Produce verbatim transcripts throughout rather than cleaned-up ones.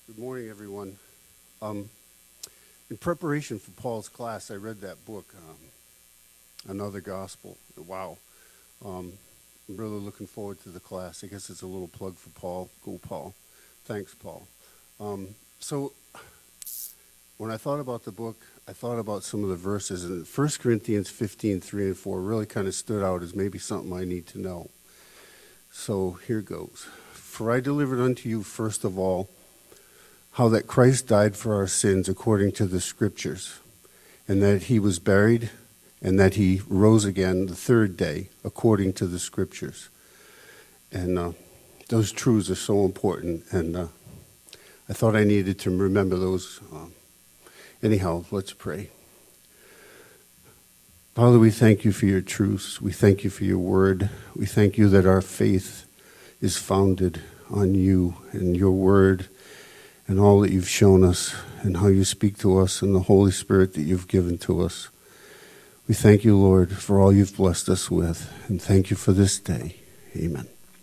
Good morning, everyone. Um, in preparation for Paul's class, I read that book, um, Another Gospel. Wow. Um, I'm really looking forward to the class. I guess it's a little plug for Paul. Go, Paul. Thanks, Paul. Um, so when I thought about the book, I thought about some of the verses, and First Corinthians fifteen, three and four really kind of stood out as maybe something I need to know. So here goes. For I delivered unto you first of all how that Christ died for our sins according to the Scriptures, and that he was buried, and that he rose again the third day according to the Scriptures. And uh, those truths are so important, and uh, I thought I needed to remember those. Um, anyhow, let's pray. Father, we thank you for your truths. We thank you for your word. We thank you that our faith is founded on you and your word and all that you've shown us and how you speak to us and the Holy Spirit that you've given to us. We thank you, Lord, for all you've blessed us with, and thank you for this day. Amen.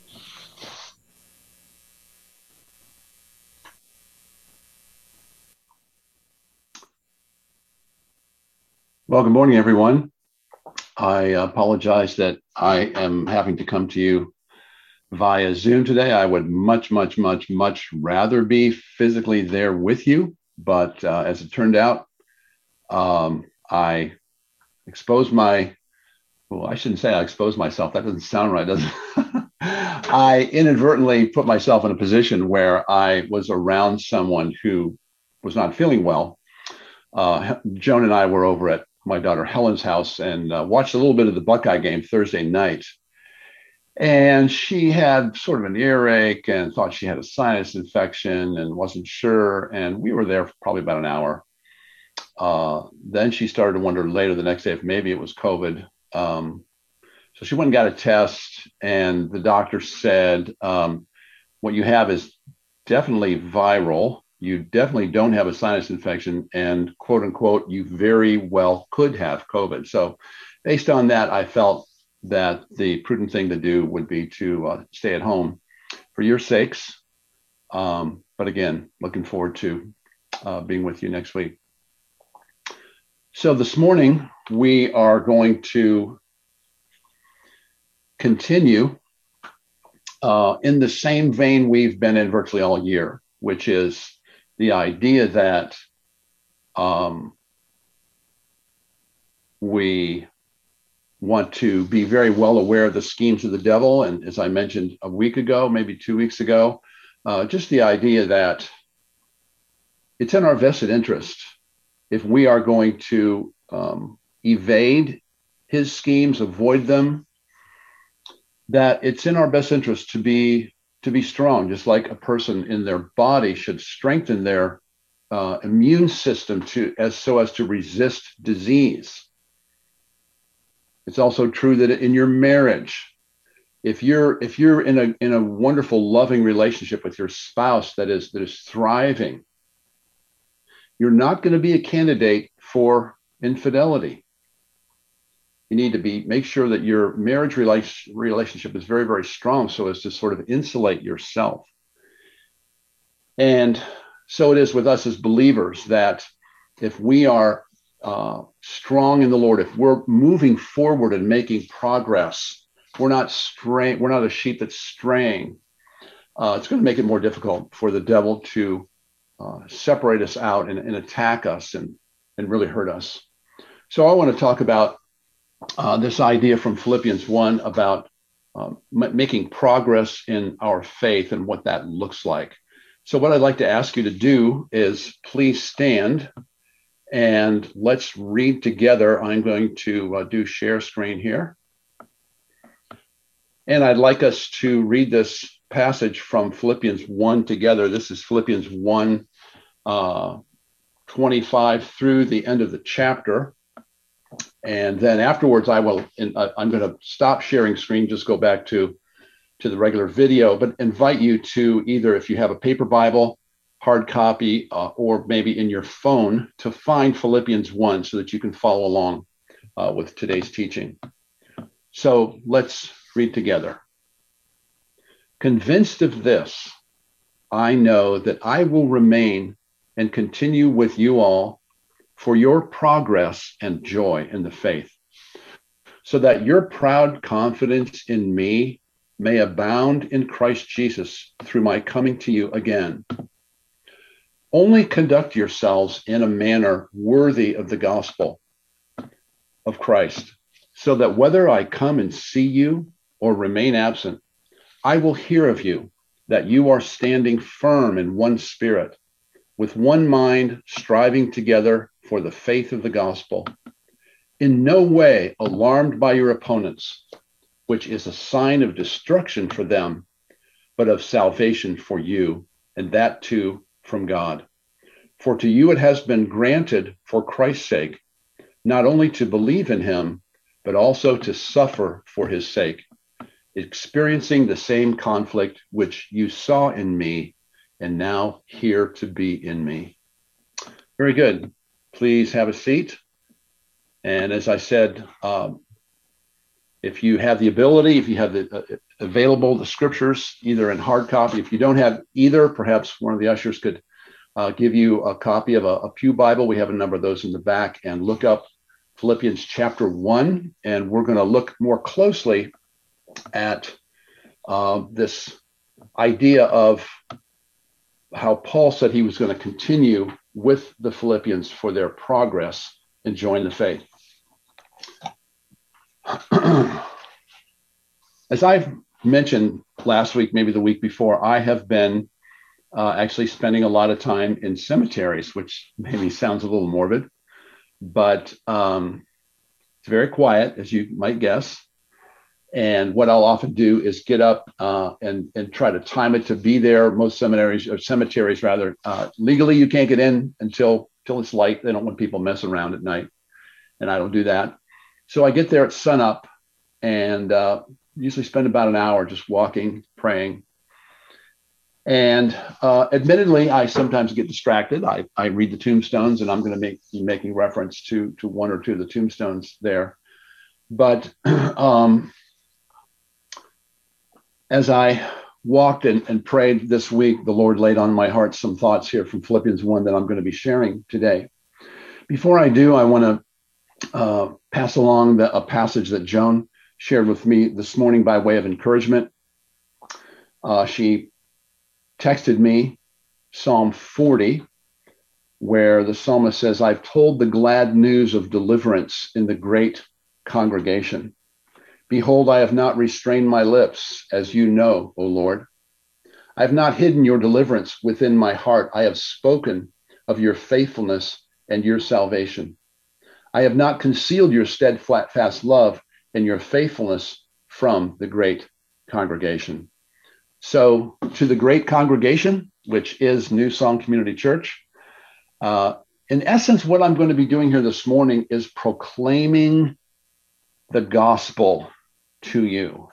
Well, good morning, everyone. I apologize that I am having to come to you via Zoom today. I would much, much, much, much rather be physically there with you. But uh, as it turned out, um, I exposed my, well, I shouldn't say I exposed myself. That doesn't sound right, does it? I inadvertently put myself in a position where I was around someone who was not feeling well. Uh, Joan and I were over at my daughter Helen's house and uh, watched a little bit of the Buckeye game Thursday night. And she had sort of an earache and thought she had a sinus infection and wasn't sure. And we were there for probably about an hour. Uh, then she started to wonder later the next day if maybe it was COVID. Um, so she went and got a test, and the doctor said, um, what you have is definitely viral. You definitely don't have a sinus infection, and quote unquote, you very well could have COVID. So based on that, I felt that the prudent thing to do would be to uh, stay at home for your sakes. Um, but again, looking forward to uh, being with you next week. So this morning, we are going to continue uh, in the same vein we've been in virtually all year, which is the idea that um, we want to be very well aware of the schemes of the devil. And as I mentioned a week ago, maybe two weeks ago, uh, just the idea that it's in our vested interest if we are going to um, evade his schemes, avoid them, that it's in our best interest to be to be strong, just like a person in their body should strengthen their uh, immune system to as so as to resist disease. It's also true that in your marriage, if you're if you're in a in a wonderful, loving relationship with your spouse that is that is thriving, you're not going to be a candidate for infidelity. You need to be make sure that your marriage relation, relationship is very, very strong so as to sort of insulate yourself. And so it is with us as believers that if we are uh, strong in the Lord, if we're moving forward and making progress, we're not straying, we're not a sheep that's straying. Uh, it's going to make it more difficult for the devil to uh, separate us out and, and attack us and, and really hurt us. So I want to talk about uh, this idea from Philippians one about um, m- making progress in our faith and what that looks like. So what I'd like to ask you to do is please stand and let's read together. I'm going to uh, do share screen here. And I'd like us to read this passage from Philippians one together. This is Philippians one, uh, twenty-five through the end of the chapter. And then afterwards, I will, I'm going to stop sharing screen, just go back to, to the regular video, but invite you to either, if you have a paper Bible, hard copy, uh, or maybe in your phone, to find Philippians one so that you can follow along uh, with today's teaching. So let's read together. Convinced of this, I know that I will remain and continue with you all for your progress and joy in the faith, so that your proud confidence in me may abound in Christ Jesus through my coming to you again. Only conduct yourselves in a manner worthy of the gospel of Christ, so that whether I come and see you or remain absent, I will hear of you, that you are standing firm in one spirit, with one mind, striving together for the faith of the gospel, in no way alarmed by your opponents, which is a sign of destruction for them, but of salvation for you, and that too from God. For to you it has been granted for Christ's sake, not only to believe in him, but also to suffer for his sake, experiencing the same conflict which you saw in me and now hear to be in me. Very good. Please have a seat. And as I said, um, if you have the ability, if you have the uh, available, the scriptures, either in hard copy, if you don't have either, perhaps one of the ushers could uh, give you a copy of a, a Pew Bible. We have a number of those in the back, and look up Philippians chapter one. And we're going to look more closely at uh, this idea of how Paul said he was going to continue with the Philippians for their progress in joining the faith. As I've mentioned last week, maybe the week before, I have been uh, actually spending a lot of time in cemeteries, which maybe sounds a little morbid, but um, it's very quiet, as you might guess. And what I'll often do is get up uh, and, and try to time it to be there. Most seminaries, or cemeteries rather, uh, legally you can't get in until, until it's light. They don't want people messing around at night, and I don't do that. So I get there at sunup and uh, usually spend about an hour just walking, praying. And uh, admittedly, I sometimes get distracted. I, I read the tombstones, and I'm going to make be making reference to, to one or two of the tombstones there. But um, as I walked and, and prayed this week, the Lord laid on my heart some thoughts here from Philippians one that I'm going to be sharing today. Before I do, I want to uh, pass along the, a passage that Joan shared with me this morning by way of encouragement. Uh, she texted me Psalm forty, where the psalmist says, "I've told the glad news of deliverance in the great congregation. Behold, I have not restrained my lips, as you know, O Lord. I have not hidden your deliverance within my heart. I have spoken of your faithfulness and your salvation. I have not concealed your steadfast love and your faithfulness from the great congregation." So to the great congregation, which is New Song Community Church, uh, in essence, what I'm going to be doing here this morning is proclaiming the gospel to you.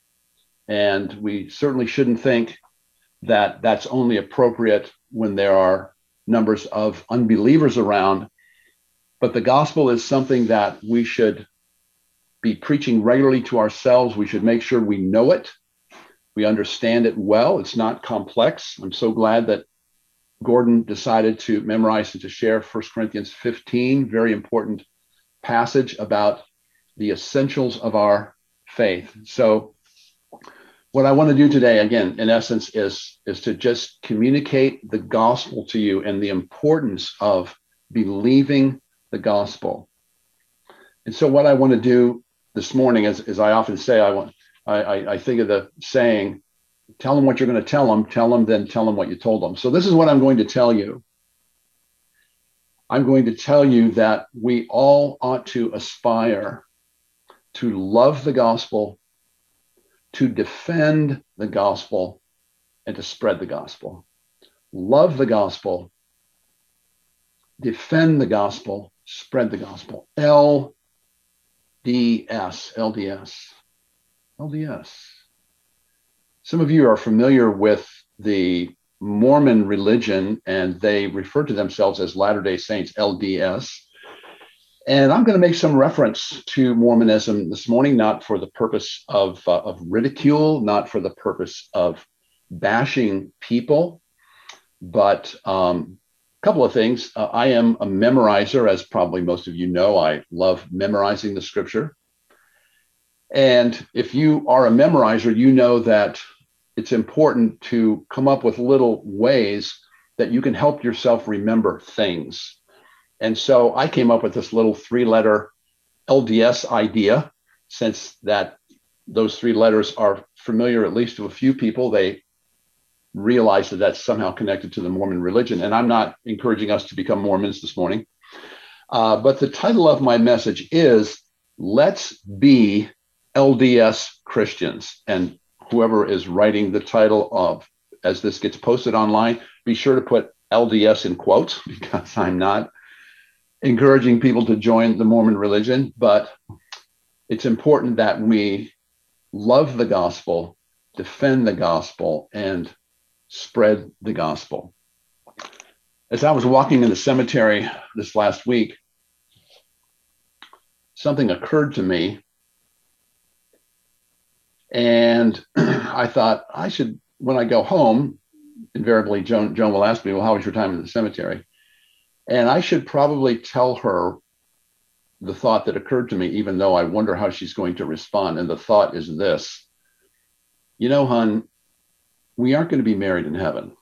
And we certainly shouldn't think that that's only appropriate when there are numbers of unbelievers around, but the gospel is something that we should be preaching regularly to ourselves. We should make sure we know it. We understand it well. It's not complex. I'm so glad that Gordon decided to memorize and to share First Corinthians fifteen, very important passage about the essentials of our faith. So what I want to do today, again, in essence, is, is to just communicate the gospel to you and the importance of believing the gospel. And so what I want to do this morning, as, as I often say, I want I, I, I think of the saying, tell them what you're going to tell them, tell them, then tell them what you told them. So this is what I'm going to tell you. I'm going to tell you that we all ought to aspire to love the gospel, to defend the gospel, and to spread the gospel. Love the gospel, defend the gospel, spread the gospel. L D S, L D S. L D S. Some of you are familiar with the Mormon religion, and they refer to themselves as Latter-day Saints, L D S. And I'm going to make some reference to Mormonism this morning, not for the purpose of, uh, of ridicule, not for the purpose of bashing people, But um, a couple of things. Uh, I am a memorizer, as probably most of you know. I love memorizing the scripture. And if you are a memorizer, you know that it's important to come up with little ways that you can help yourself remember things. And so I came up with this little three-letter L D S idea, since that those three letters are familiar at least to a few people. They realize that that's somehow connected to the Mormon religion. And I'm not encouraging us to become Mormons this morning. Uh, but the title of my message is Let's Be L D S Christians. And whoever is writing the title of, as this gets posted online, be sure to put L D S in quotes, because I'm not encouraging people to join the Mormon religion, but it's important that we love the gospel, defend the gospel, and spread the gospel. As I was walking in the cemetery this last week, something occurred to me, and I thought I should, when I go home, invariably Joan, Joan will ask me, well, how was your time in the cemetery? And I should probably tell her the thought that occurred to me, even though I wonder how she's going to respond. And the thought is this: you know, hon, we aren't going to be married in heaven.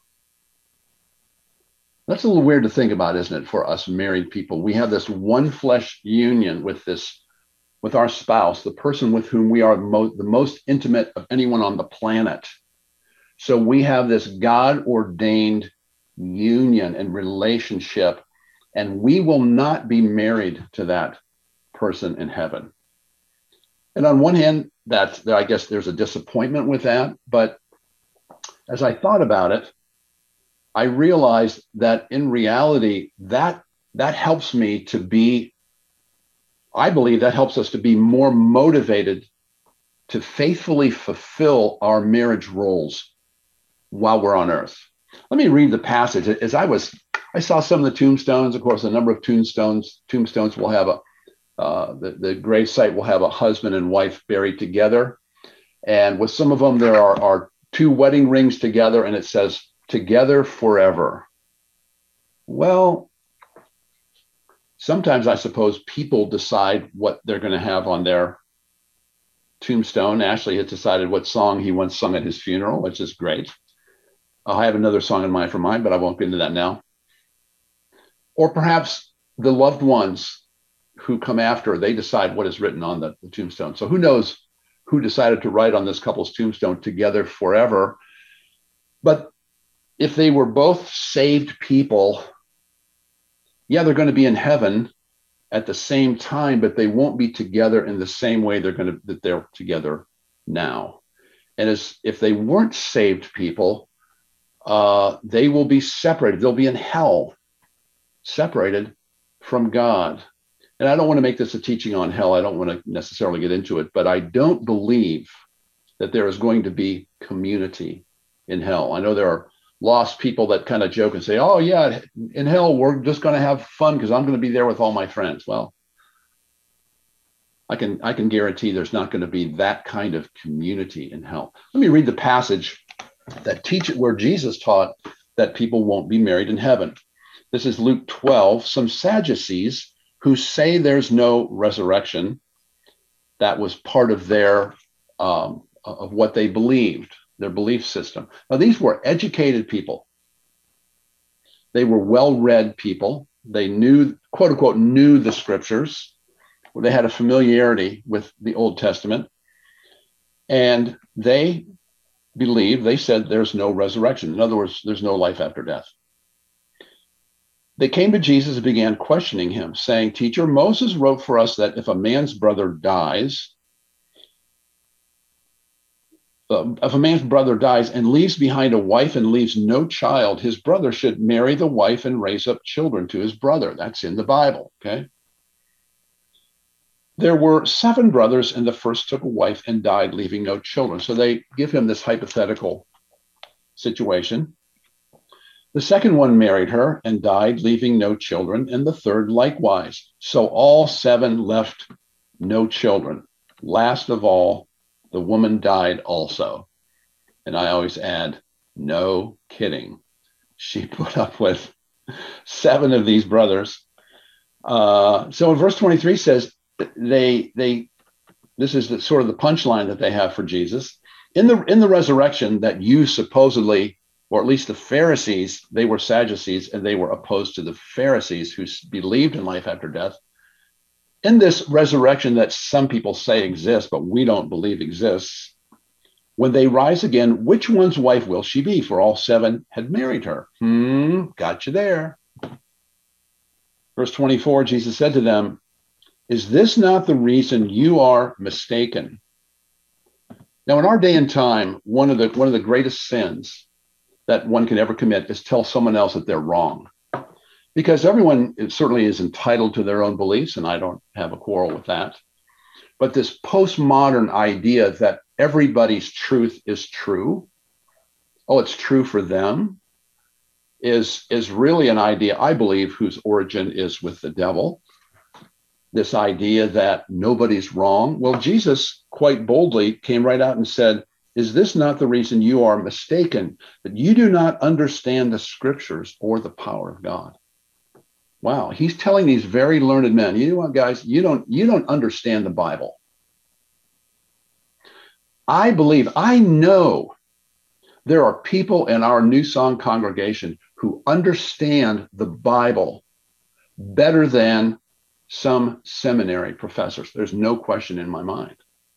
That's a little weird to think about, isn't it, for us married people? We have this one flesh union with this, with our spouse, the person with whom we are mo- the most intimate of anyone on the planet. So we have this God-ordained union and relationship, and we will not be married to that person in heaven. And on one hand, that's, I guess there's a disappointment with that. But as I thought about it, I realized that in reality, that that helps me to be, I believe that helps us to be more motivated to faithfully fulfill our marriage roles while we're on earth. Let me read the passage. As I was, I saw some of the tombstones. Of course, a number of tombstones, tombstones will have a, uh, the, the grave site will have a husband and wife buried together. And with some of them, there are, are two wedding rings together, and it says, together forever. Well, sometimes I suppose people decide what they're going to have on their tombstone. Ashley has decided what song he once sung at his funeral, which is great. I have another song in mind for mine, but I won't get into that now. Or perhaps the loved ones who come after, they decide what is written on the, the tombstone. So who knows who decided to write on this couple's tombstone, together forever. But if they were both saved people, yeah, they're going to be in heaven at the same time, but they won't be together in the same way they're going to, that they're together now. And as if they weren't saved people, uh, they will be separated. They'll be in hell, separated from God. And I don't want to make this a teaching on hell. I don't want to necessarily get into it, but I don't believe that there is going to be community in hell. I know there are lost people that kind of joke and say, oh yeah, in hell, we're just going to have fun because I'm going to be there with all my friends. Well, I can, I can guarantee there's not going to be that kind of community in hell. Let me read the passage that teach it where Jesus taught that people won't be married in heaven. This is Luke twelve. Some Sadducees who say there's no resurrection, that was part of their, um, of what they believed, their belief system. Now, these were educated people. They were well-read people. They knew, quote unquote, knew the scriptures. They had a familiarity with the Old Testament. And they believed, they said there's no resurrection. In other words, there's no life after death. They came to Jesus and began questioning him, saying, Teacher, Moses wrote for us that if a man's brother dies, Uh, if a man's brother dies and leaves behind a wife and leaves no child, his brother should marry the wife and raise up children to his brother. That's in the Bible, okay? There were seven brothers, and the first took a wife and died, leaving no children. So they give him this hypothetical situation. The second one married her and died, leaving no children, and the third likewise. So all seven left no children. Last of all, the woman died also. And I always add, no kidding. she put up with seven of these brothers. Uh, so in verse twenty-three says they they this is the sort of the punchline that they have for Jesus. In the in the resurrection that you supposedly, or at least the Pharisees, they were Sadducees and they were opposed to the Pharisees who believed in life after death. In this resurrection that some people say exists, but we don't believe exists, when they rise again, which one's wife will she be? For all seven had married her. Hmm, got you there. Verse twenty-four, Jesus said to them, is this not the reason you are mistaken? Now, in our day and time, one of the one of the greatest sins that one can ever commit is tell someone else that they're wrong. Because everyone certainly is entitled to their own beliefs, and I don't have a quarrel with that. But this postmodern idea that everybody's truth is true, oh, it's true for them, is, is really an idea, I believe, whose origin is with the devil. This idea that nobody's wrong. Well, Jesus quite boldly came right out and said, is this not the reason you are mistaken, that you do not understand the scriptures or the power of God? Wow, he's telling these very learned men, you know what, guys, you don't, you don't understand the Bible. I believe, I know there are people in our New Song congregation who understand the Bible better than some seminary professors. There's no question in my mind.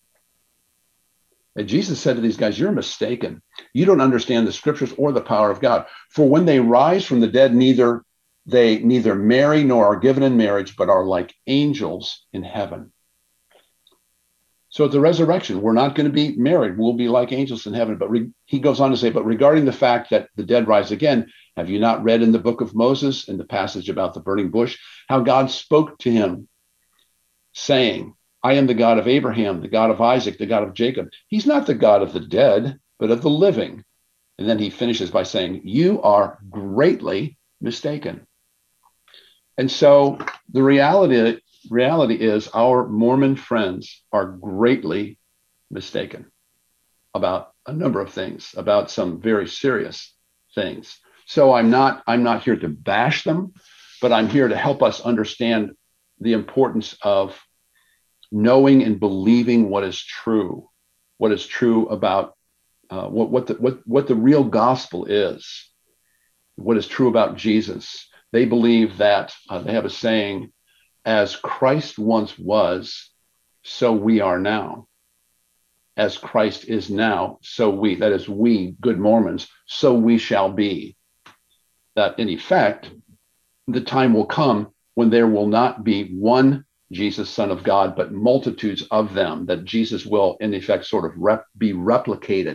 And Jesus said to these guys, you're mistaken. You don't understand the scriptures or the power of God. For when they rise from the dead, neither they neither marry nor are given in marriage, but are like angels in heaven. So at the resurrection, we're not going to be married. We'll be like angels in heaven. But re- he goes on to say, but regarding the fact that the dead rise again, have you not read in the book of Moses, in the passage about the burning bush, how God spoke to him saying, I am the God of Abraham, the God of Isaac, the God of Jacob. He's not the God of the dead, but of the living. And then he finishes by saying, you are greatly mistaken. And so the reality, reality is our Mormon friends are greatly mistaken about a number of things, about some very serious things. So I'm not, I'm not here to bash them, but I'm here to help us understand the importance of knowing and believing what is true, what is true about uh, what, what, the, what, what the real gospel is, what is true about Jesus. They believe that, uh, they have a saying, as Christ once was, so we are now. As Christ is now, so we, that is we, good Mormons, so we shall be. That in effect, the time will come when there will not be one Jesus, Son of God, but multitudes of them, that Jesus will in effect sort of rep, be replicated.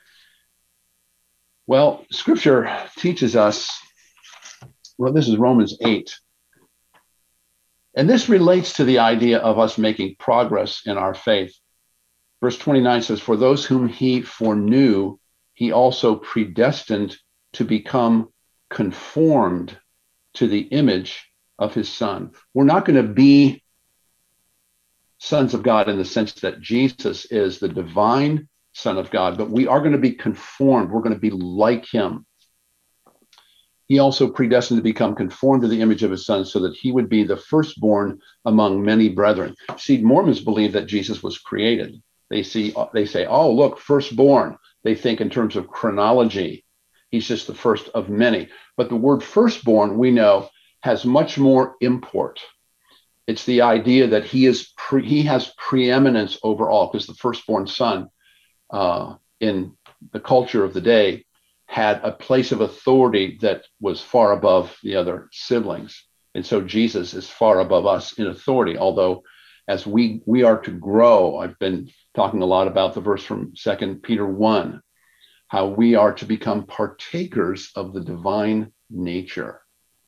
Well, Scripture teaches us, well, this is Romans eight. And this relates to the idea of us making progress in our faith. Verse twenty-nine says, for those whom he foreknew, he also predestined to become conformed to the image of his Son. We're not going to be sons of God in the sense that Jesus is the divine Son of God, but we are going to be conformed. We're going to be like him. He also predestined to become conformed to the image of his Son so that he would be the firstborn among many brethren. See, Mormons believe that Jesus was created. They see, they say, oh, look, firstborn. They think in terms of chronology. He's just the first of many. But the word firstborn, we know, has much more import. It's the idea that he is pre, he has preeminence over all, because the firstborn son uh, in the culture of the day had a place of authority that was far above the other siblings. And so Jesus is far above us in authority, although as we, we are to grow, I've been talking a lot about the verse from Second Peter one, how we are to become partakers of the divine nature.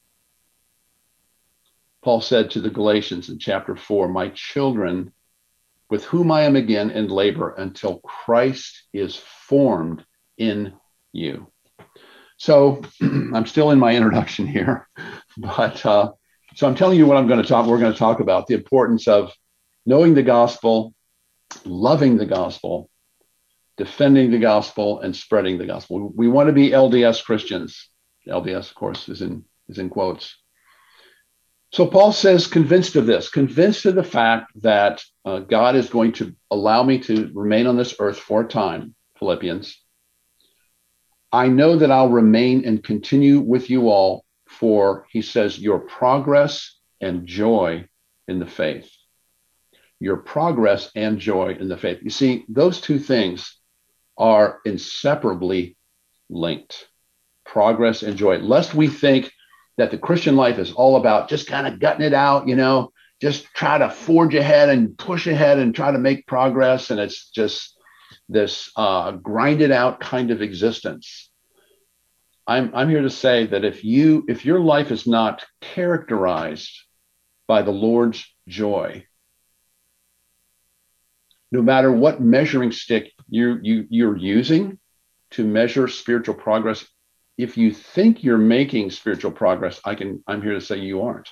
Paul said to the Galatians in chapter four, my children, with whom I am again in labor until Christ is formed in you. So I'm still in my introduction here, but uh, so I'm telling you what I'm going to talk, we're going to talk about the importance of knowing the gospel, loving the gospel, defending the gospel, and spreading the gospel. We want to be L D S Christians. L D S, of course, is in is in quotes. So Paul says, convinced of this, convinced of the fact that uh, God is going to allow me to remain on this earth for a time, Philippians. I know that I'll remain and continue with you all for, he says, your progress and joy in the faith. Your progress and joy in the faith. You see, those two things are inseparably linked. Progress and joy. Lest we think that the Christian life is all about just kind of gutting it out, you know, just try to forge ahead and push ahead and try to make progress. And it's just this uh, grinded out kind of existence. I'm, I'm here to say that if you, if your life is not characterized by the Lord's joy, no matter what measuring stick you, you, you're using to measure spiritual progress, if you think you're making spiritual progress, I can, I'm here to say you aren't.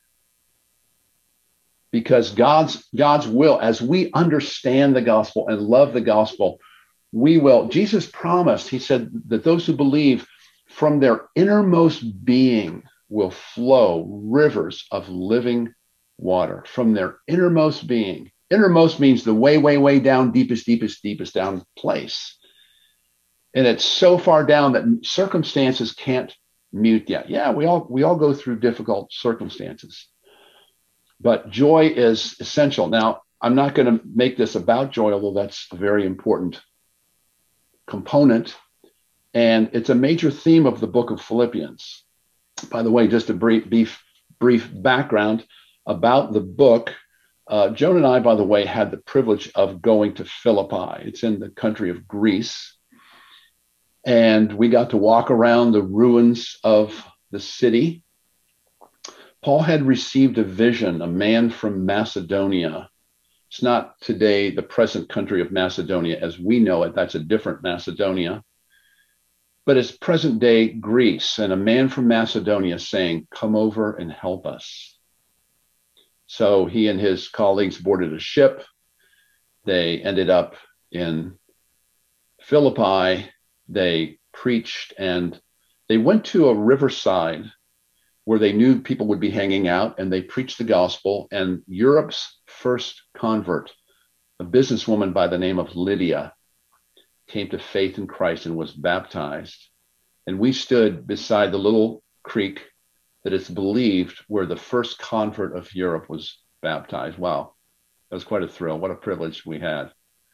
Because God's, God's will, as we understand the gospel and love the gospel, we will, Jesus promised, he said that those who believe from their innermost being will flow rivers of living water from their innermost being. Innermost means the way, way, way down, deepest, deepest, deepest down place. And it's so far down that circumstances can't mute yet. Yeah, we all we all go through difficult circumstances. But joy is essential. Now, I'm not going to make this about joy, although that's a very important component. And it's a major theme of the book of Philippians. By the way, just a brief, brief, brief background about the book. Uh, Joan and I, by the way, had the privilege of going to Philippi. It's in the country of Greece. And we got to walk around the ruins of the city. Paul had received a vision, a man from Macedonia. It's not today the present country of Macedonia as we know it. That's a different Macedonia. But it's present day Greece, and a man from Macedonia saying, come over and help us. So he and his colleagues boarded a ship. They ended up in Philippi. They preached, and they went to a riverside where they knew people would be hanging out, and they preached the gospel. And Europe's first convert, a businesswoman by the name of Lydia, came to faith in Christ and was baptized. And we stood beside the little creek that is believed where the first convert of Europe was baptized. Wow, that was quite a thrill. What a privilege we had.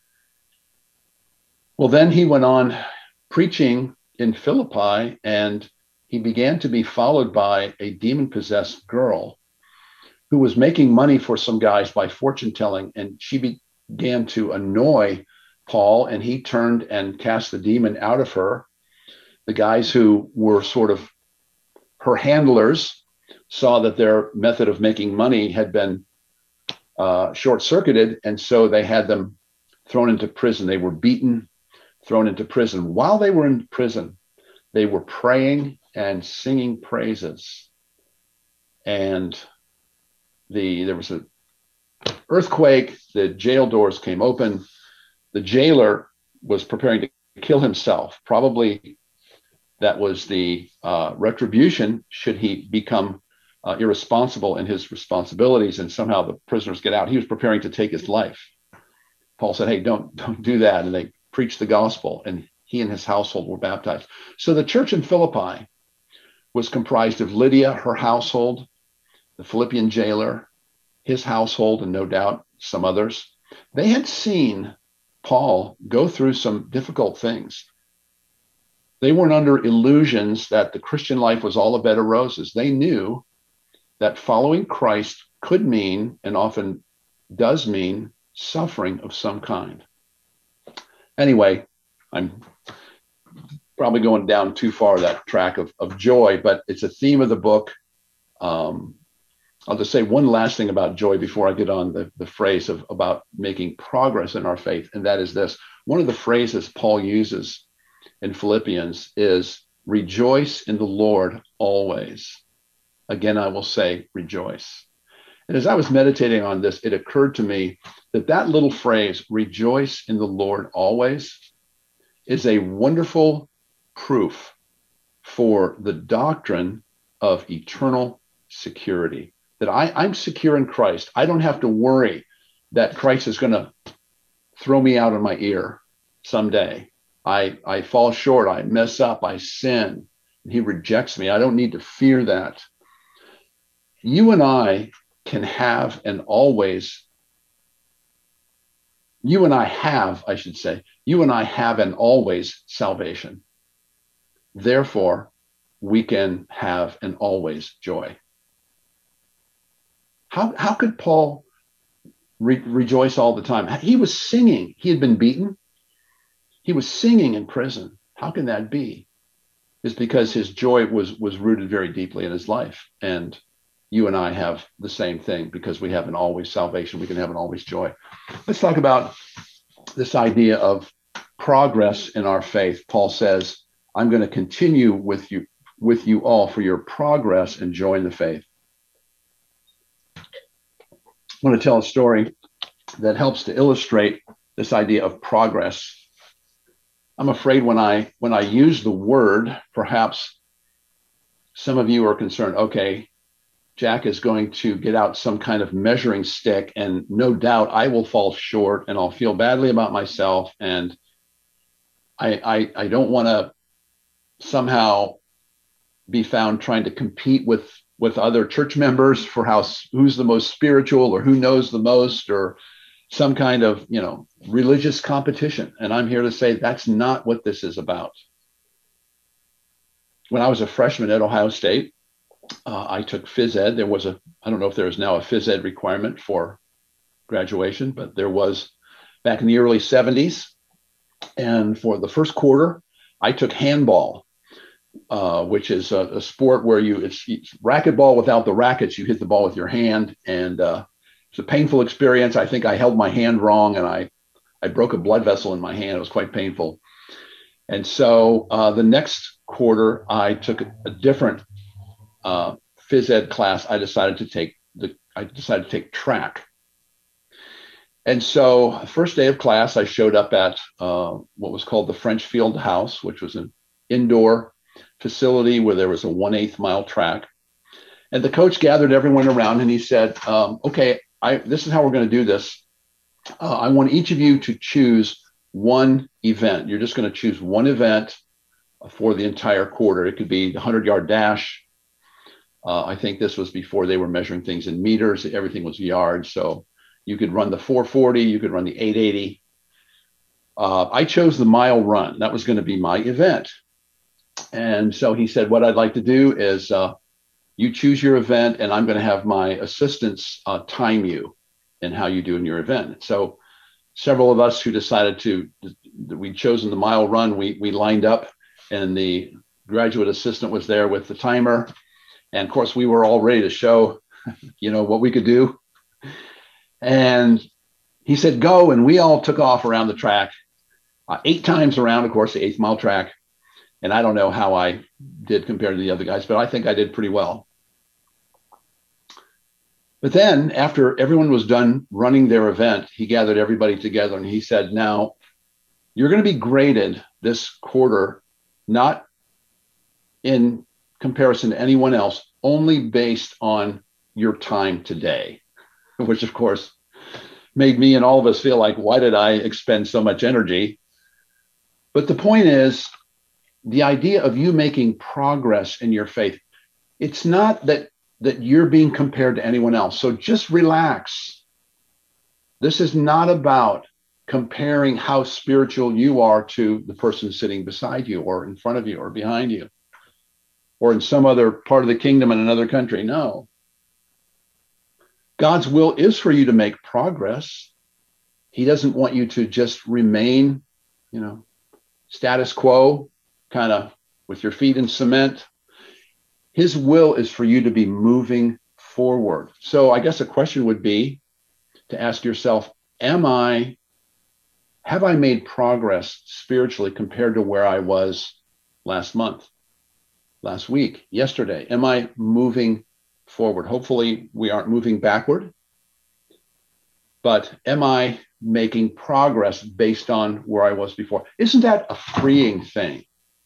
Well, then he went on preaching in Philippi, and he began to be followed by a demon-possessed girl who was making money for some guys by fortune telling, and she began to annoy Paul, and he turned and cast the demon out of her. The guys who were sort of her handlers saw that their method of making money had been uh, short-circuited, and so they had them thrown into prison. They were beaten, thrown into prison. While they were in prison, they were praying and singing praises. And the there was an earthquake, the jail doors came open. The jailer was preparing to kill himself. Probably that was the uh, retribution should he become uh, irresponsible in his responsibilities and somehow the prisoners get out. He was preparing to take his life. Paul said, hey, don't, don't do that. And they preached the gospel, and he and his household were baptized. So the church in Philippi was comprised of Lydia, her household, the Philippian jailer, his household, and no doubt some others. They had seen Paul go through some difficult things. They weren't under illusions that the Christian life was all a bed of roses. They knew that following Christ could mean, and often does mean, suffering of some kind. Anyway, I'm probably going down too far that track of, of joy, but it's a theme of the book. Um, I'll just say one last thing about joy before I get on the, the phrase of about making progress in our faith, and that is this. One of the phrases Paul uses in Philippians is rejoice in the Lord always. Again, I will say rejoice. And as I was meditating on this, it occurred to me that that little phrase, rejoice in the Lord always, is a wonderful proof for the doctrine of eternal security, that I, I'm secure in Christ. I don't have to worry that Christ is going to throw me out of my ear someday. I, I fall short, I mess up, I sin, and he rejects me. I don't need to fear that. You and I can have and always, you and I have, I should say, you and I have and always salvation. Therefore, we can have and always joy. How, how could Paul re- rejoice all the time? He was singing. He had been beaten. He was singing in prison. How can that be? It's because his joy was, was rooted very deeply in his life. And you and I have the same thing because we have an always salvation. We can have an always joy. Let's talk about this idea of progress in our faith. Paul says, I'm going to continue with you, with you all for your progress and joy in the faith. I want to tell a story that helps to illustrate this idea of progress. I'm afraid when I when I use the word, perhaps some of you are concerned, okay, Jack is going to get out some kind of measuring stick, and no doubt I will fall short and I'll feel badly about myself. And I, I, I don't want to somehow be found trying to compete with, with other church members for how, who's the most spiritual or who knows the most, or some kind of, you know, religious competition. And I'm here to say that's not what this is about. When I was a freshman at Ohio State, uh, I took phys ed. There was a, I don't know if there is now a phys ed requirement for graduation, but there was back in the early seventies. And for the first quarter, I took handball, uh, which is a, a sport where you, it's, it's racquetball without the rackets. You hit the ball with your hand, and uh, it's a painful experience. I think I held my hand wrong, and I, I broke a blood vessel in my hand. It was quite painful. And so uh, the next quarter, I took a, a different uh, phys ed class. I decided to take the, I decided to take track. And so the first day of class, I showed up at uh, what was called the French Field House, which was an indoor facility where there was a one-eighth mile track. And the coach gathered everyone around and he said, um, okay, I, this is how we're going to do this. Uh, I want each of you to choose one event. You're just going to choose one event for the entire quarter. It could be the hundred-yard dash. Uh, I think this was before they were measuring things in meters. Everything was yards. So you could run the four forty, you could run the eight eighty. Uh, I chose the mile run. That was going to be my event. And so he said, what I'd like to do is uh, you choose your event, and I'm going to have my assistants uh, time you in how you do in your event. So several of us who decided to, we'd chosen the mile run, we, we lined up, and the graduate assistant was there with the timer. And of course, we were all ready to show, you know, what we could do. And he said, go. And we all took off around the track, uh, eight times around, of course, the eighth mile track. And I don't know how I did compared to the other guys, but I think I did pretty well. But then after everyone was done running their event, he gathered everybody together and he said, now you're going to be graded this quarter, not in comparison to anyone else, only based on your time today, which of course made me and all of us feel like, why did I expend so much energy? But the point is, the idea of you making progress in your faith, it's not that, that you're being compared to anyone else. So just relax. This is not about comparing how spiritual you are to the person sitting beside you or in front of you or behind you or in some other part of the kingdom in another country. No. God's will is for you to make progress. He doesn't want you to just remain, you know, status quo, kind of with your feet in cement. His will is for you to be moving forward. So I guess a question would be to ask yourself, am I, have I made progress spiritually compared to where I was last month, last week, yesterday? Am I moving forward? Hopefully we aren't moving backward, but am I making progress based on where I was before? Isn't that a freeing thing?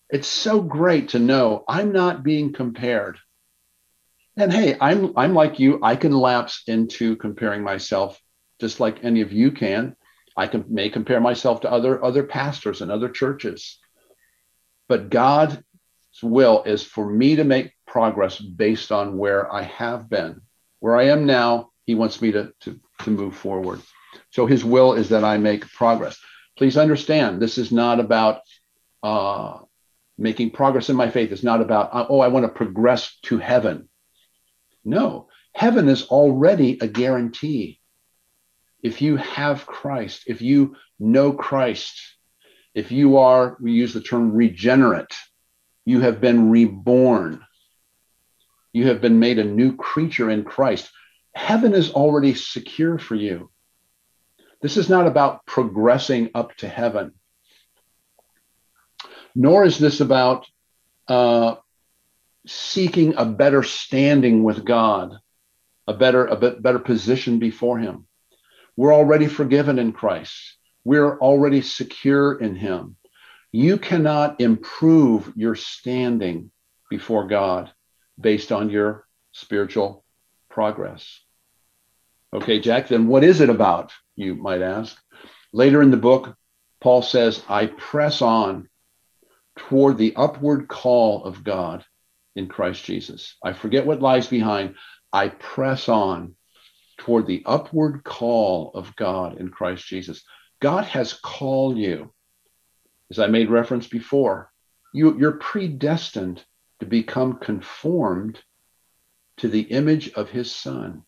It's so great to know I'm not being compared. And hey, I'm I'm like you. I can lapse into comparing myself just like any of you can. I can may compare myself to other other pastors and other churches. But God's will is for me to make progress based on where I have been. Where I am now, he wants me to, to, to move forward. So his will is that I make progress. Please understand, this is not about uh, making progress in my faith. It's not about, oh, I want to progress to heaven. No, heaven is already a guarantee. If you have Christ, if you know Christ, if you are, we use the term regenerate, you have been reborn. You have been made a new creature in Christ. Heaven is already secure for you. This is not about progressing up to heaven, nor is this about uh, seeking a better standing with God, a better, a bit better position before him. We're already forgiven in Christ. We're already secure in him. You cannot improve your standing before God based on your spiritual progress. Okay, Jack, then what is it about, you might ask? Later in the book, Paul says, I press on toward the upward call of God in Christ Jesus. I forget what lies behind. I press on toward the upward call of God in Christ Jesus. God has called you. As I made reference before, you, you're predestined to become conformed to the image of his Son.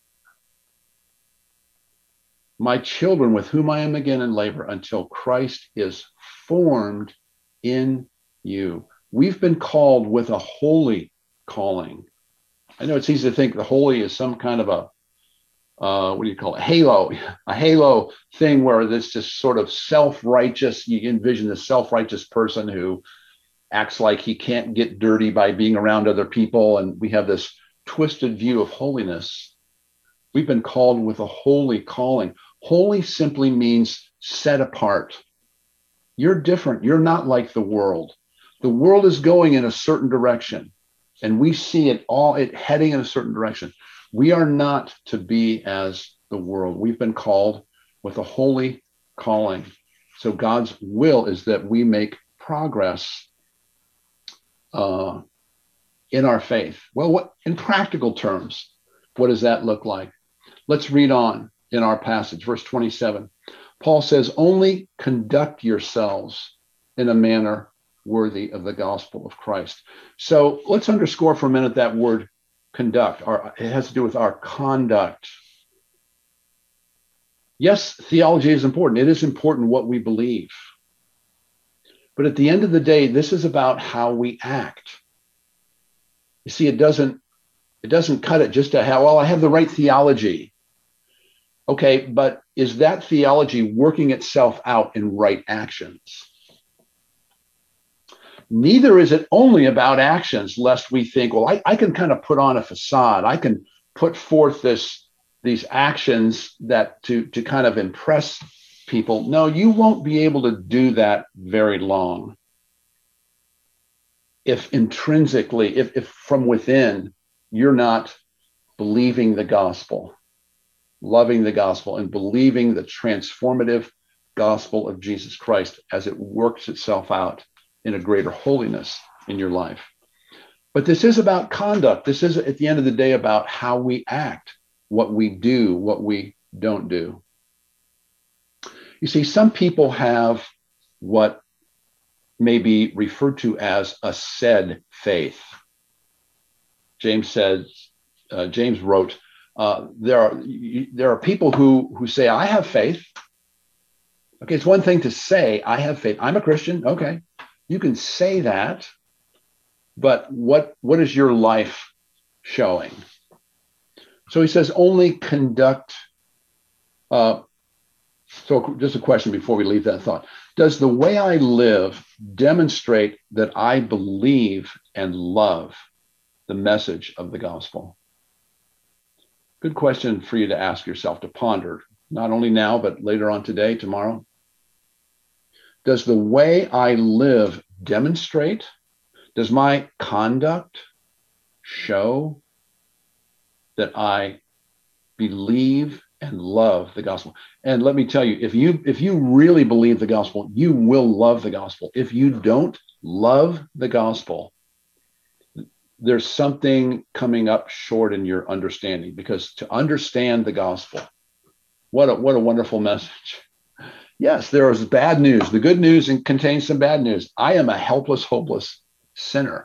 My children, with whom I am again in labor, until Christ is formed in you. We've been called with a holy calling. I know it's easy to think the holy is some kind of a Uh, what do you call it? Halo, a halo thing where this just sort of self-righteous, you envision this self-righteous person who acts like he can't get dirty by being around other people. And we have this twisted view of holiness. We've been called with a holy calling. Holy simply means set apart. You're different. You're not like the world. The world is going in a certain direction, and we see it all it heading in a certain direction. We are not to be as the world. We've been called with a holy calling. So God's will is that we make progress uh, in our faith. Well, what, in practical terms, what does that look like? Let's read on in our passage, verse twenty-seven. Paul says, only conduct yourselves in a manner worthy of the gospel of Christ. So let's underscore for a minute that word conduct. Our, it has to do with our conduct. Yes, theology is important. It is important what we believe. But at the end of the day, this is about how we act. You see, it doesn't, it doesn't cut it just to have, well, I have the right theology. Okay, but is that theology working itself out in right actions? Neither is it only about actions, lest we think, well, I, I can kind of put on a facade. I can put forth this, these actions that to, to kind of impress people. No, you won't be able to do that very long. If intrinsically, if, if from within, you're not believing the gospel, loving the gospel, and believing the transformative gospel of Jesus Christ as it works itself out in a greater holiness in your life. But this is about conduct. This is, at the end of the day, about how we act, what we do, what we don't do. You see, some people have what may be referred to as a said faith. James says, uh, James wrote, uh, there are there are people who who say, I have faith. Okay, it's one thing to say, I have faith. I'm a Christian. Okay. You can say that, but what, what is your life showing? So he says, only conduct. Uh, so just a question before we leave that thought. Does the way I live demonstrate that I believe and love the message of the gospel? Good question for you to ask yourself, to ponder, not only now, but later on today, tomorrow. Does the way I live demonstrate Does my conduct show that I believe and love the gospel? And let me tell you, if you if you really believe the gospel, you will love the gospel. If you don't love the gospel, there's something coming up short in your understanding, because to understand the gospel, what a what a wonderful message. Yes, there is bad news. The good news contains some bad news. I am a helpless, hopeless sinner.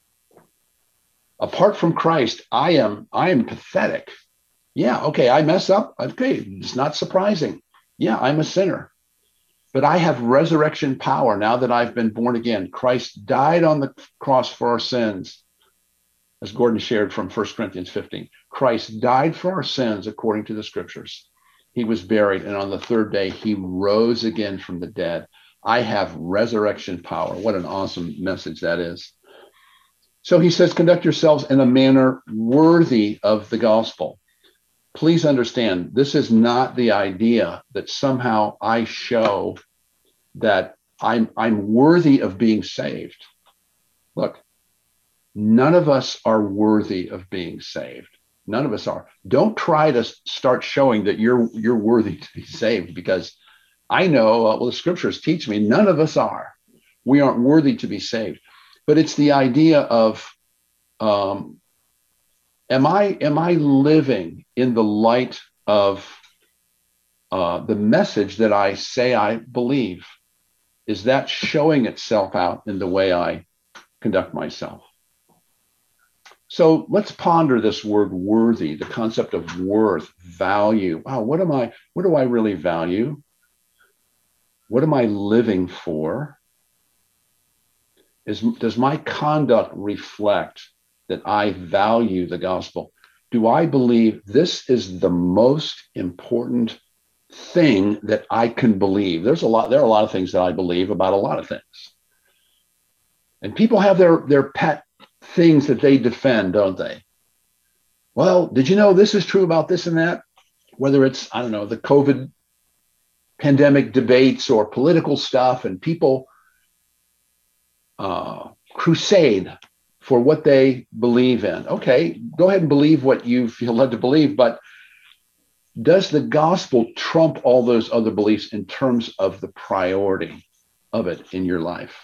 Apart from Christ, I am I am pathetic. Yeah, okay, I mess up. Okay, it's not surprising. Yeah, I'm a sinner. But I have resurrection power now that I've been born again. Christ died on the cross for our sins, as Gordon shared from First Corinthians fifteen. Christ died for our sins according to the scriptures. He was buried, and on the third day, he rose again from the dead. I have resurrection power. What an awesome message that is. So he says, conduct yourselves in a manner worthy of the gospel. Please understand, this is not the idea that somehow I show that I'm, I'm worthy of being saved. Look, none of us are worthy of being saved. None of us are. Don't try to start showing that you're, you're worthy to be saved, because I know, uh, well, the scriptures teach me, none of us are. We aren't worthy to be saved. But it's the idea of, um, am I am I living in the light of uh, the message that I say I believe? Is that showing itself out in the way I conduct myself? So let's ponder this word worthy, the concept of worth, value. Wow, what am I, what do I really value? What am I living for? Is, does my conduct reflect that I value the gospel? Do I believe this is the most important thing that I can believe? There's a lot, there are a lot of things that I believe about a lot of things. And people have their, their pet things that they defend, don't they? Well, did you know this is true about this and that? Whether it's, I don't know, the COVID pandemic debates or political stuff, and people uh, crusade for what they believe in. Okay, go ahead and believe what you feel led to believe, but does the gospel trump all those other beliefs in terms of the priority of it in your life?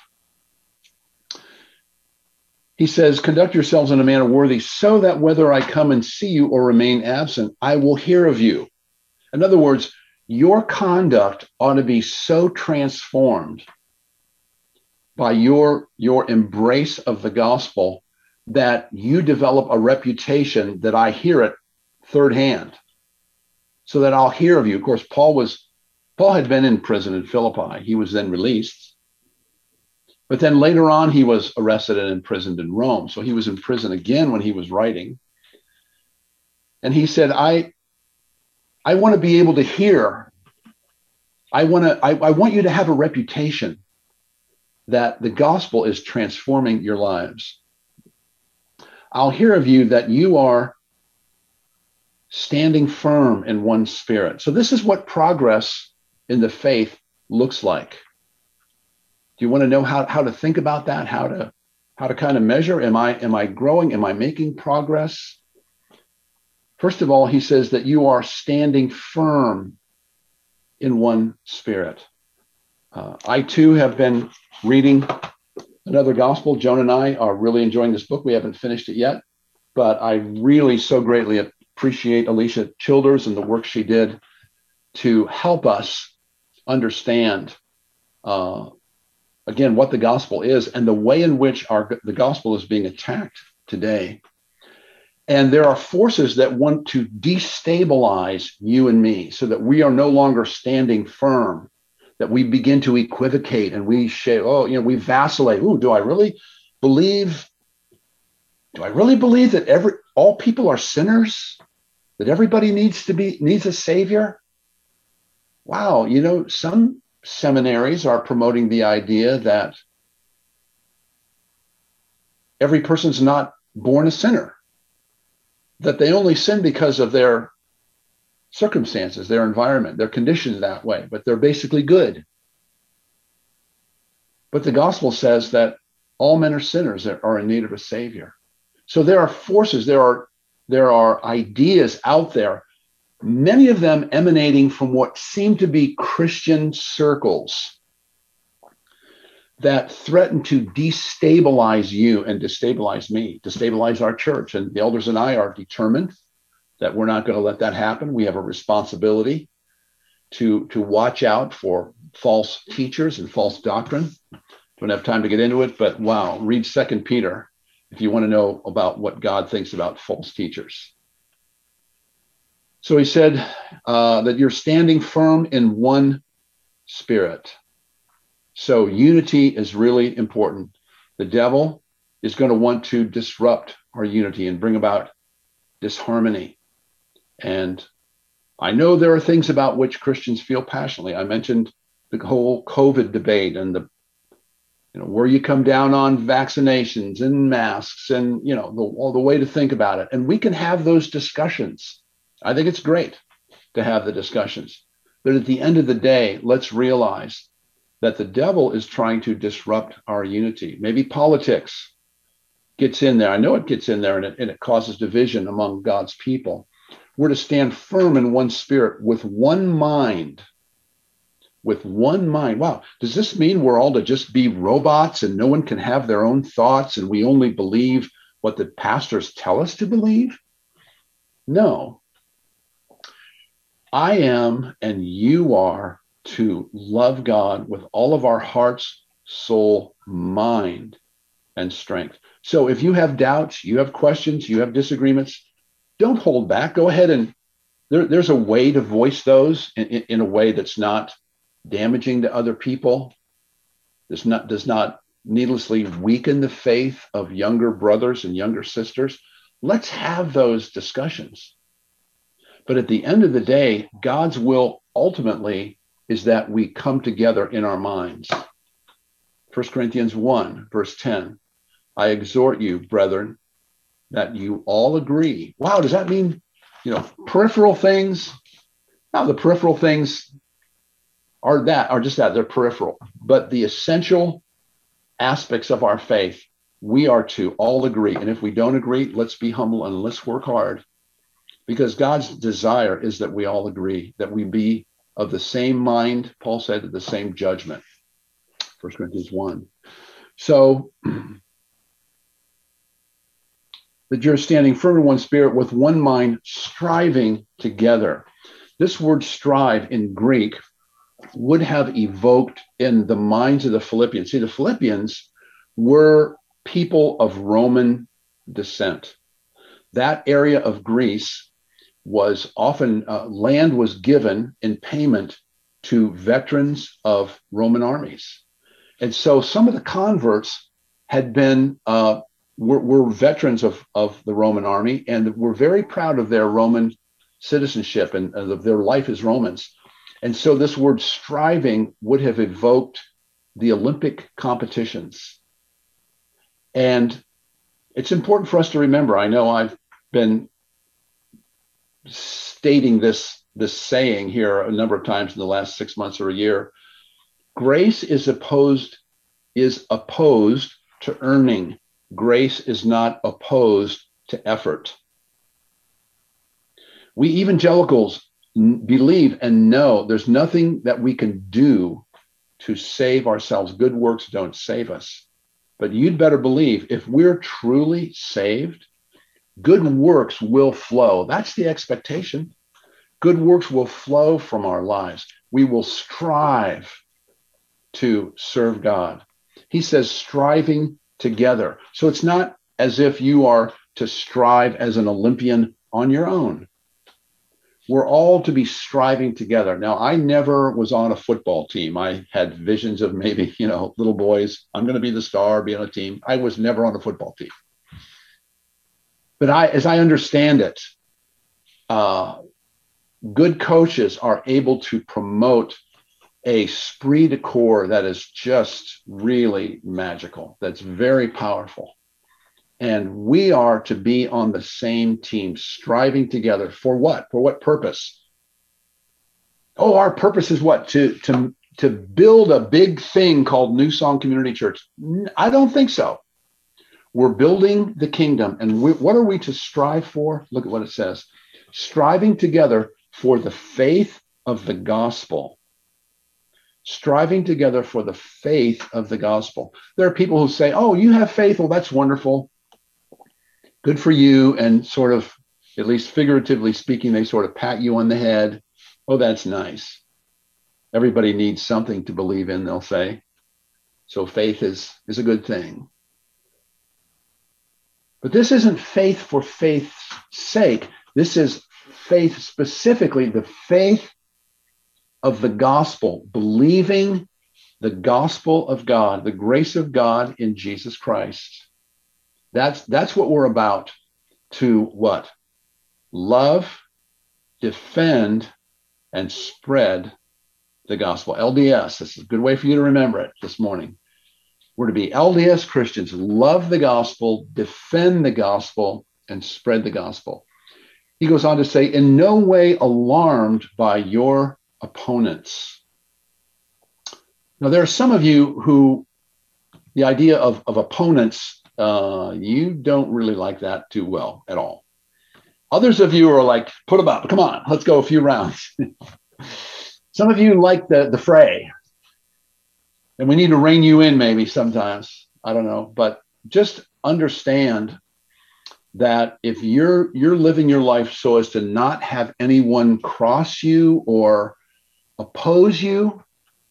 He says, conduct yourselves in a manner worthy, so that whether I come and see you or remain absent, I will hear of you. In other words, your conduct ought to be so transformed by your, your embrace of the gospel that you develop a reputation that I hear it third hand, so that I'll hear of you. Of course, Paul was, Paul had been in prison in Philippi. He was then released. But then later on, he was arrested and imprisoned in Rome. So he was in prison again when he was writing. And he said, I, I want to be able to hear. I want to, I, I want you to have a reputation that the gospel is transforming your lives. I'll hear of you that you are standing firm in one spirit. So this is what progress in the faith looks like. Do you want to know how, how to think about that? How to, how to kind of measure? Am I, am I growing? Am I making progress? First of all, he says that you are standing firm in one spirit. Uh, I too have been reading another gospel. Joan and I are really enjoying this book. We haven't finished it yet, but I really so greatly appreciate Alicia Childers and the work she did to help us understand uh, again, what the gospel is and the way in which our, the gospel is being attacked today. And there are forces that want to destabilize you and me so that we are no longer standing firm, that we begin to equivocate and we say, oh, you know, we vacillate. Ooh, do I really believe, do I really believe that every, all people are sinners? That everybody needs to be, needs a savior? Wow, you know, some seminaries are promoting the idea that every person's not born a sinner, that they only sin because of their circumstances, their environment, their conditions that way, but they're basically good. But the gospel says that All men are sinners that are in need of a savior. So there are forces, there are, there are ideas out there, many of them emanating from what seem to be Christian circles that threaten to destabilize you and destabilize me, destabilize our church. And the elders and I are determined that we're not going to let that happen. We have a responsibility to, to watch out for false teachers and false doctrine. Don't have time to get into it, but wow, read Second Peter if you want to know about what God thinks about false teachers. So he said uh, that you're standing firm in one spirit. So unity is really important. The devil is going to want to disrupt our unity and bring about disharmony. And I know there are things about which Christians feel passionately. I mentioned the whole COVID debate and the, you know, where you come down on vaccinations and masks and, you know, the, all the way to think about it. And we can have those discussions. I think it's great to have the discussions. But at the end of the day, let's realize that the devil is trying to disrupt our unity. Maybe politics gets in there. I know it gets in there and it, and it causes division among God's people. We're to stand firm in one spirit with one mind, with one mind. Wow. Does this mean we're all to just be robots and no one can have their own thoughts and we only believe what the pastors tell us to believe? No. I am and you are to love God with all of our hearts, soul, mind, and strength. So if you have doubts, you have questions, you have disagreements, don't hold back. Go ahead and there, there's a way to voice those in, in, in a way that's not damaging to other people, does not, does not needlessly weaken the faith of younger brothers and younger sisters. Let's have those discussions. But at the end of the day, God's will ultimately is that we come together in our minds. First Corinthians one, verse ten, I exhort you, brethren, that you all agree. Wow, does that mean, you know, peripheral things? No, the peripheral things are that, are just that, they're peripheral. But the essential aspects of our faith, we are to all agree. And if we don't agree, let's be humble and let's work hard. Because God's desire is that we all agree, that we be of the same mind, Paul said, the same judgment. First Corinthians one. So that you're standing firm in one spirit with one mind, striving together. This word strive in Greek would have evoked in the minds of the Philippians. See, the Philippians were people of Roman descent. That area of Greece was often, uh, land was given in payment to veterans of Roman armies. And so some of the converts had been, uh, were, were veterans of, of the Roman army and were very proud of their Roman citizenship and uh, of their life as Romans. And so this word striving would have evoked the Olympic competitions. And it's important for us to remember, I know I've been stating this, this saying here a number of times in the last six months or a year. Grace is opposed, is opposed to earning. Grace is not opposed to effort. We evangelicals believe and know there's nothing that we can do to save ourselves. Good works don't save us. But you'd better believe if we're truly saved, good works will flow. That's the expectation. Good works will flow from our lives. We will strive to serve God. He says striving together. So it's not as if you are to strive as an Olympian on your own. We're all to be striving together. Now, I never was on a football team. I had visions of maybe, you know, little boys, I'm going to be the star, be on a team. I was never on a football team. But I, as I understand it, uh, good coaches are able to promote a esprit de corps that is just really magical, that's very powerful. And we are to be on the same team, striving together for what? For what purpose? Oh, our purpose is what? To, to, to build a big thing called New Song Community Church? I don't think so. We're building the kingdom. And we, what are we to strive for? Look at what it says. Striving together for the faith of the gospel. Striving together for the faith of the gospel. There are people who say, oh, you have faith. Well, that's wonderful. Good for you. And sort of, at least figuratively speaking, they sort of pat you on the head. Oh, that's nice. Everybody needs something to believe in, they'll say. So faith is, is a good thing. But this isn't faith for faith's sake. This is faith specifically, the faith of the gospel, believing the gospel of God, the grace of God in Jesus Christ. That's, that's what we're about. To what? Love, defend, and spread the gospel. L D S, this is a good way for you to remember it this morning. We're to be L D S Christians, love the gospel, defend the gospel, and spread the gospel. He goes on to say, in no way alarmed by your opponents. Now, there are some of you who, the idea of, of opponents, uh, you don't really like that too well at all. Others of you are like, put them up, come on, let's go a few rounds. Some of you like the, the fray. And we need to rein you in maybe sometimes. I don't know. But just understand that if you're you're living your life so as to not have anyone cross you or oppose you,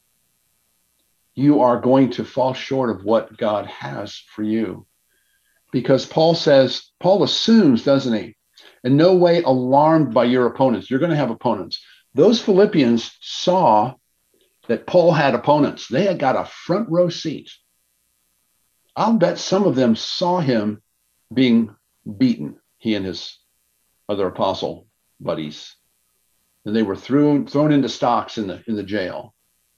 you are going to fall short of what God has for you. Because Paul says, Paul assumes, doesn't he? In no way alarmed by your opponents. You're going to have opponents. Those Philippians saw that Paul had opponents. They had got a front row seat. I'll bet some of them saw him being beaten, he and his other apostle buddies. And they were thrown, thrown into stocks in the, in the jail.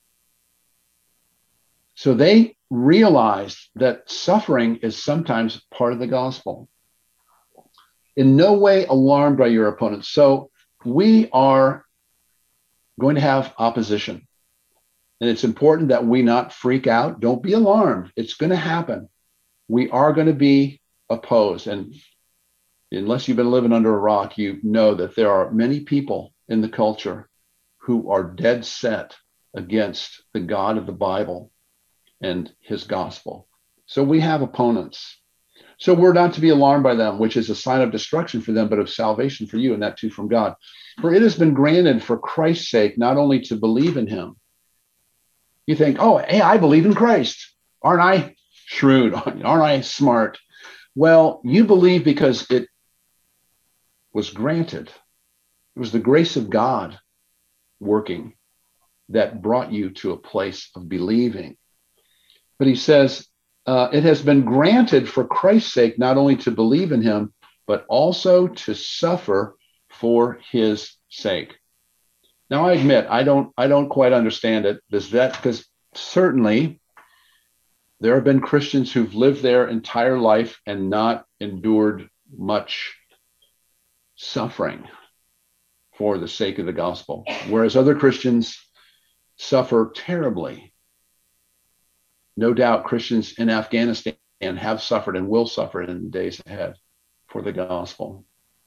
So they realized that suffering is sometimes part of the gospel. In no way alarmed by your opponents. So we are going to have opposition. And it's important that we not freak out. Don't be alarmed. It's going to happen. We are going to be opposed. And unless you've been living under a rock, you know that there are many people in the culture who are dead set against the God of the Bible and his gospel. So we have opponents. So we're not to be alarmed by them, which is a sign of destruction for them, but of salvation for you, and that too from God. For it has been granted for Christ's sake, not only to believe in him. You think, oh, hey, I believe in Christ. Aren't I shrewd? Aren't I smart? Well, you believe because it was granted. It was the grace of God working that brought you to a place of believing. But he says, uh, it has been granted for Christ's sake, not only to believe in him, but also to suffer for his sake. Now, I admit, I don't, I don't quite understand it. Does that, because certainly there have been Christians who've lived their entire life and not endured much suffering for the sake of the gospel, whereas other Christians suffer terribly. No doubt Christians in Afghanistan have suffered and will suffer in the days ahead for the gospel.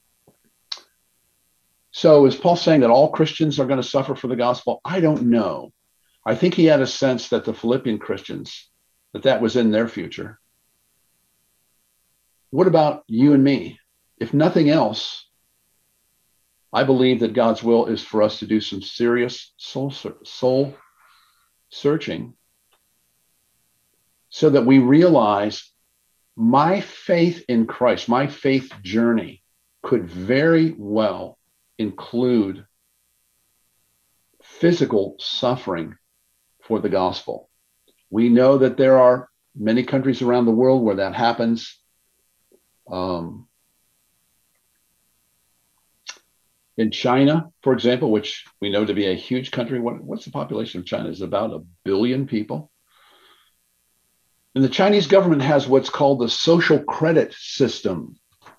So is Paul saying that all Christians are going to suffer for the gospel? I don't know. I think he had a sense that the Philippian Christians, that that was in their future. What about you and me? If nothing else, I believe that God's will is for us to do some serious soul, soul searching so that we realize my faith in Christ, my faith journey could very well include physical suffering for the gospel. We know that there are many countries around the world where that happens. Um, in China, for example, which we know to be a huge country, what, what's the population of China? It's about a billion people. And the Chinese government has what's called the social credit system.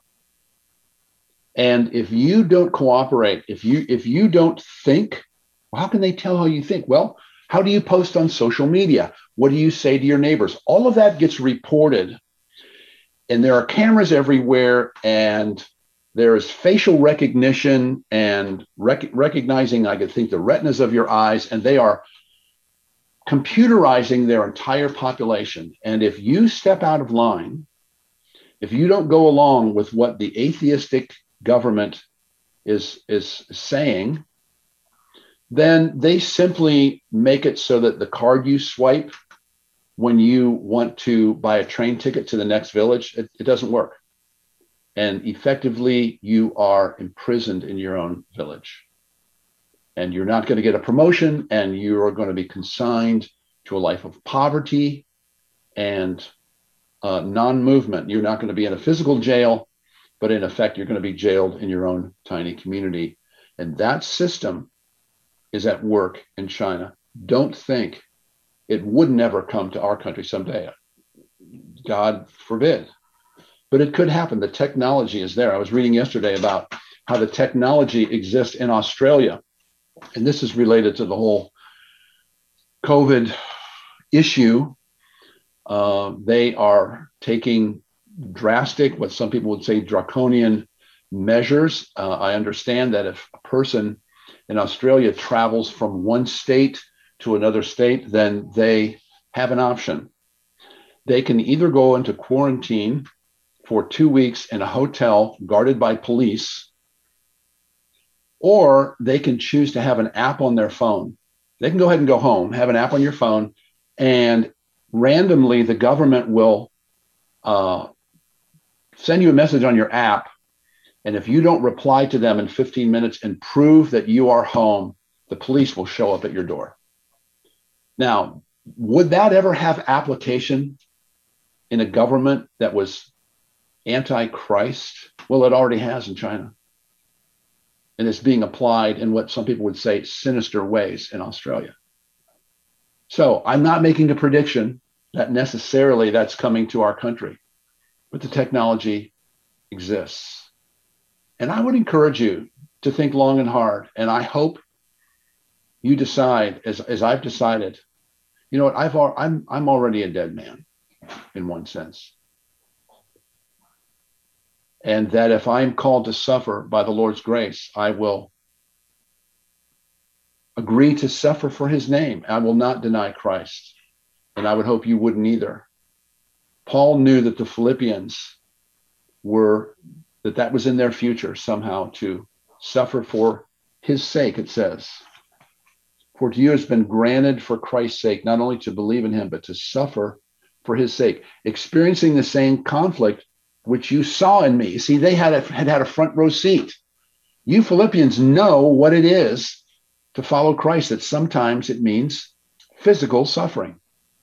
And if you don't cooperate, if you if you don't think, well, how can they tell how you think? Well, How do you post on social media? What do you say to your neighbors? All of that gets reported, and there are cameras everywhere, and there is facial recognition and rec- recognizing, I could think, the retinas of your eyes, and they are computerizing their entire population. And if you step out of line, if you don't go along with what the atheistic government is, is saying, then they simply make it so that the card you swipe when you want to buy a train ticket to the next village, it, it doesn't work. And effectively, you are imprisoned in your own village. And you're not going to get a promotion, and you are going to be consigned to a life of poverty and uh, non-movement. You're not going to be in a physical jail, but in effect, you're going to be jailed in your own tiny community. And that system is at work in China. Don't think it would never come to our country someday. God forbid. But it could happen. The technology is there. I was reading yesterday about how the technology exists in Australia. And this is related to the whole COVID issue. Uh, they are taking drastic, what some people would say, draconian measures. Uh, I understand that if a person in Australia travels from one state to another state, then they have an option. They can either go into quarantine for two weeks in a hotel guarded by police, or they can choose to have an app on their phone. They can go ahead and go home, have an app on your phone, and randomly the government will uh, send you a message on your app. And if you don't reply to them in fifteen minutes and prove that you are home, the police will show up at your door. Now, would that ever have application in a government that was anti-Christ? Well, it already has in China. And it's being applied in what some people would say sinister ways in Australia. So I'm not making a prediction that necessarily that's coming to our country, but the technology exists. And I would encourage you to think long and hard. And I hope you decide, as, as I've decided, you know what, I've, I'm, I'm already a dead man in one sense. And that if I'm called to suffer by the Lord's grace, I will agree to suffer for his name. I will not deny Christ. And I would hope you wouldn't either. Paul knew that the Philippians were, that that was in their future somehow to suffer for his sake, it says. For to you has been granted for Christ's sake, not only to believe in him, but to suffer for his sake, experiencing the same conflict which you saw in me. See, they had, a, had had a front row seat. You Philippians know what it is to follow Christ, that sometimes it means physical suffering,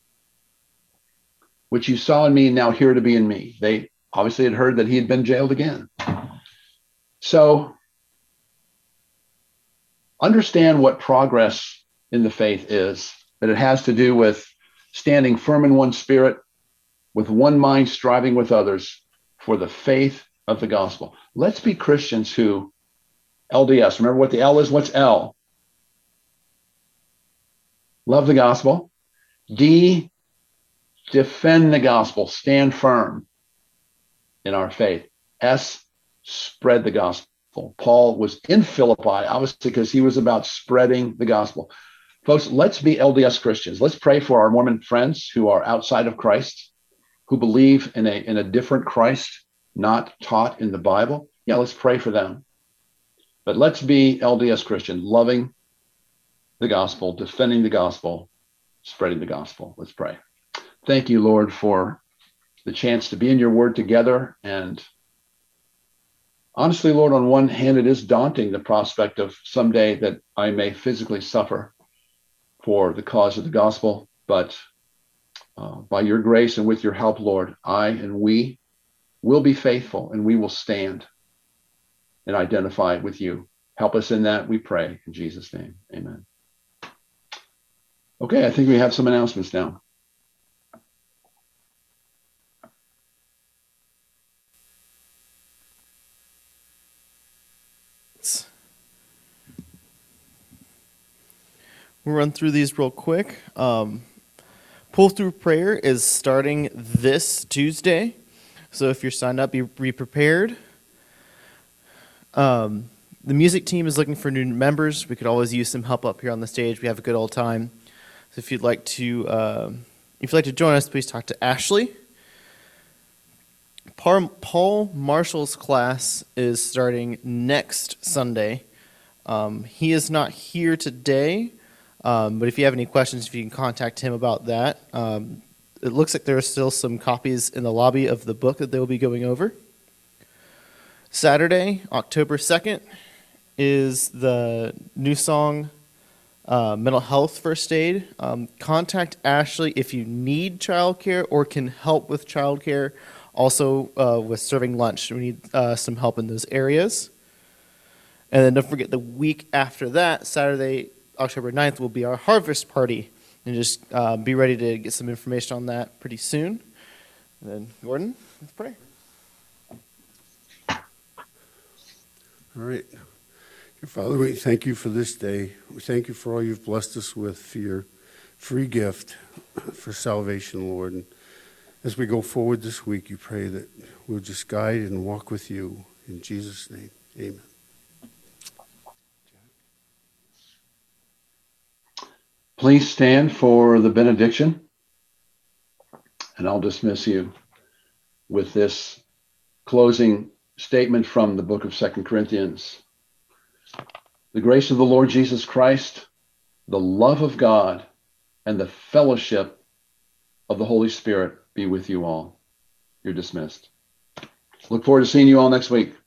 which you saw in me and now here to be in me. They obviously had heard that he had been jailed again. So understand what progress in the faith is, that it has to do with standing firm in one spirit, with one mind, striving with others for the faith of the gospel. Let's be Christians who, L D S, remember what the L is? What's L? Love the gospel. D, defend the gospel, stand firm in our faith. S, spread the gospel. Paul was in Philippi, obviously, because he was about spreading the gospel. Folks, let's be L D S Christians. Let's pray for our Mormon friends who are outside of Christ, who believe in a, in a different Christ, not taught in the Bible. Yeah, let's pray for them. But let's be L D S Christian, loving the gospel, defending the gospel, spreading the gospel. Let's pray. Thank you, Lord, for the chance to be in your word together. And honestly, Lord, on one hand, it is daunting, the prospect of someday that I may physically suffer for the cause of the gospel. But uh, by your grace and with your help, Lord, I and we will be faithful, and we will stand and identify with you. Help us in that, we pray. In Jesus' name, amen. Okay, I think we have some announcements now. We'll run through these real quick. Um, pull through prayer is starting this Tuesday, so if you're signed up, be, be prepared. Um, the music team is looking for new members. We could always use some help up here on the stage. We have a good old time. So if you'd like to, uh, if you'd like to join us, please talk to Ashley. Par- Paul Marshall's class is starting next Sunday. Um, he is not here today, um, but if you have any questions, if you can contact him about that. Um, it looks like there are still some copies in the lobby of the book that they will be going over. Saturday, October second, is the New Song uh, Mental Health First Aid. Um, contact Ashley if you need childcare or can help with childcare. Also, uh, with serving lunch, we need uh, some help in those areas. And then don't forget, the week after that, Saturday, October ninth, will be our harvest party. And just uh, be ready to get some information on that pretty soon. And then, Gordon, let's pray. All right. Dear Father, we thank you for this day. We thank you for all you've blessed us with, for your free gift for salvation, Lord. And as we go forward this week, you pray that we'll just guide and walk with you. In Jesus' name, amen. Please stand for the benediction, and I'll dismiss you with this closing statement from the book of Second Corinthians. The grace of the Lord Jesus Christ, the love of God, and the fellowship of the Holy Spirit be with you all. You're dismissed. Look forward to seeing you all next week.